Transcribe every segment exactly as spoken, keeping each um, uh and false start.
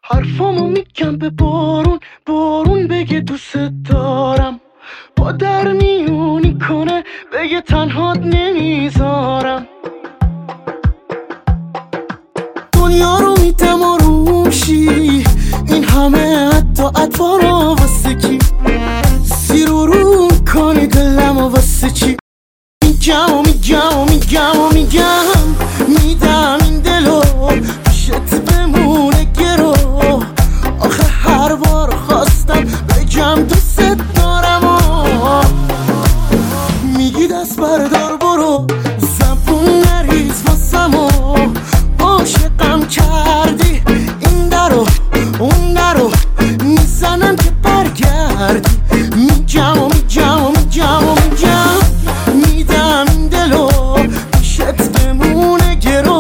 حرفامو میگم به بارون، بارون بگه دوست دارم. با در میونی کنه بگه تنهات نمیذارم. دنیا رو میدم آرومشی، این همه حتی اتوارا واسه کی؟ زیر و رو کنی دلم و واسه چی؟ میگم و میگم و میگم و میگم میدم این دلو پیشت بمونه گرو. آخه هر بار خواستم بگم دوست دارم و میگی دست بردار برو، زبون نریز واسم و عاشقم کردی. این درو اون درو میزنم که برگردی. میگم و میگم و میگم و میگم میدم این دلو پیشت بمونه گرو.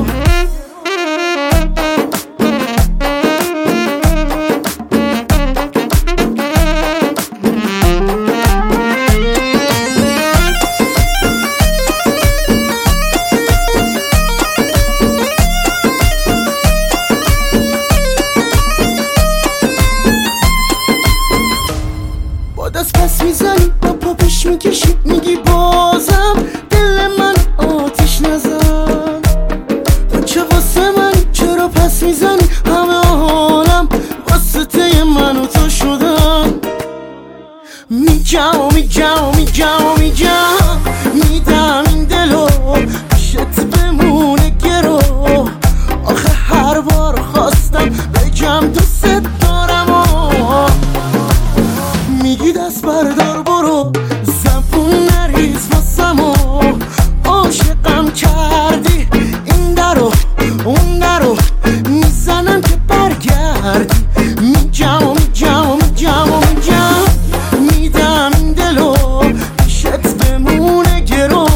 با دست پس میزنی با پا پیش میکشی، میگی بازم دل من آتیش نزن. تو چه واسه من چرا پس میزنی؟ همه حالم واسطه من و تو شدن. میگم و میگم و میگم و میگم میدم این دلو پیشت بمونه گرو. آخه هر بار خواستم بگم دوست دارم و میگی دست بردار برو، زبون نریز واسم و عاشقم کردی. این درو اون درو میزنم که برگردی. میگم و میگم و میگم و میگم میدم این دلو پیشت بمونه گرو.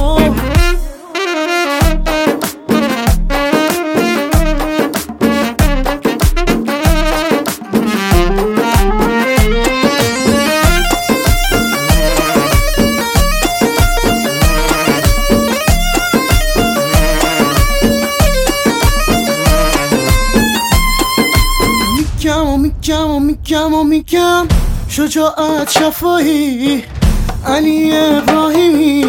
میگم و میگم و میگم و میگم شجاعت شفایی علی ابراهیمی.